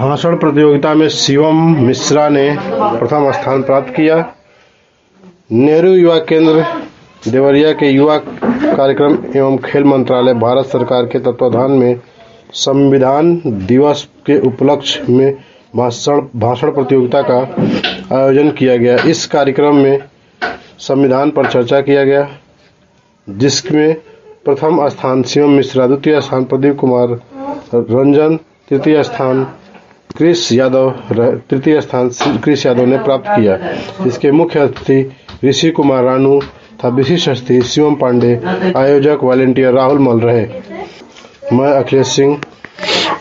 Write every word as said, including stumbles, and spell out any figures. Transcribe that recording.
भाषण प्रतियोगिता में शिवम मिश्रा ने प्रथम स्थान प्राप्त किया। नेहरू युवा केंद्र देवरिया के युवा कार्यक्रम एवं खेल मंत्रालय भारत सरकार के तत्वावधान में संविधान दिवस के उपलक्ष्य में भाषण भाषण प्रतियोगिता का आयोजन किया गया। इस कार्यक्रम में संविधान पर चर्चा किया गया, जिसमें प्रथम स्थान शिवम मिश्रा, द्वितीय स्थान प्रदीप कुमार रंजन, तृतीय स्थान क्रिस यादव तृतीय स्थान क्रिस यादव ने प्राप्त किया। इसके मुख्य अतिथि ऋषि कुमार रानू तथा विशिष्ट अतिथि शिवम पांडे, आयोजक वॉलेंटियर राहुल मल रहे। मैं अखिलेश सिंह।